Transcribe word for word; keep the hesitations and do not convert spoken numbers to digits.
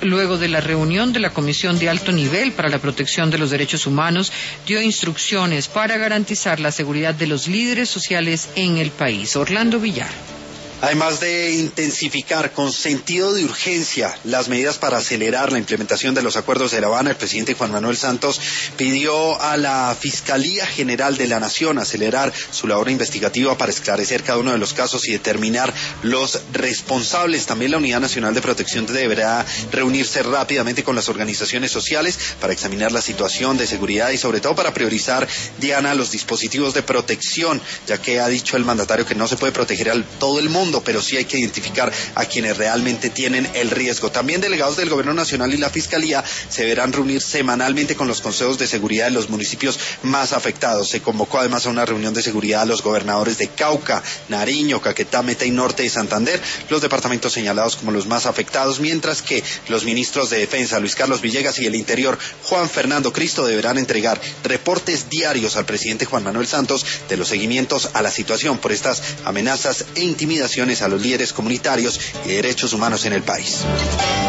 luego de la reunión de la Comisión de Alto Nivel para la Protección de los Derechos Humanos, dio instrucciones para garantizar la seguridad de los líderes sociales en el país. Orlando Villar. Además de intensificar con sentido de urgencia las medidas para acelerar la implementación de los acuerdos de La Habana, el presidente Juan Manuel Santos pidió a la Fiscalía General de la Nación acelerar su labor investigativa para esclarecer cada uno de los casos y determinar los responsables. También la Unidad Nacional de Protección deberá reunirse rápidamente con las organizaciones sociales para examinar la situación de seguridad y sobre todo para priorizar, Diana, los dispositivos de protección, ya que ha dicho el mandatario que no se puede proteger a todo el mundo, pero sí hay que identificar a quienes realmente tienen el riesgo. También delegados del Gobierno Nacional y la Fiscalía se verán reunir semanalmente con los consejos de seguridad de los municipios más afectados. Se convocó además a una reunión de seguridad a los gobernadores de Cauca, Nariño, Caquetá, Meta y Norte de Santander, los departamentos señalados como los más afectados, mientras que los ministros de Defensa, Luis Carlos Villegas, y el Interior, Juan Fernando Cristo, deberán entregar reportes diarios al presidente Juan Manuel Santos de los seguimientos a la situación por estas amenazas e intimidaciones a los líderes comunitarios y derechos humanos en el país.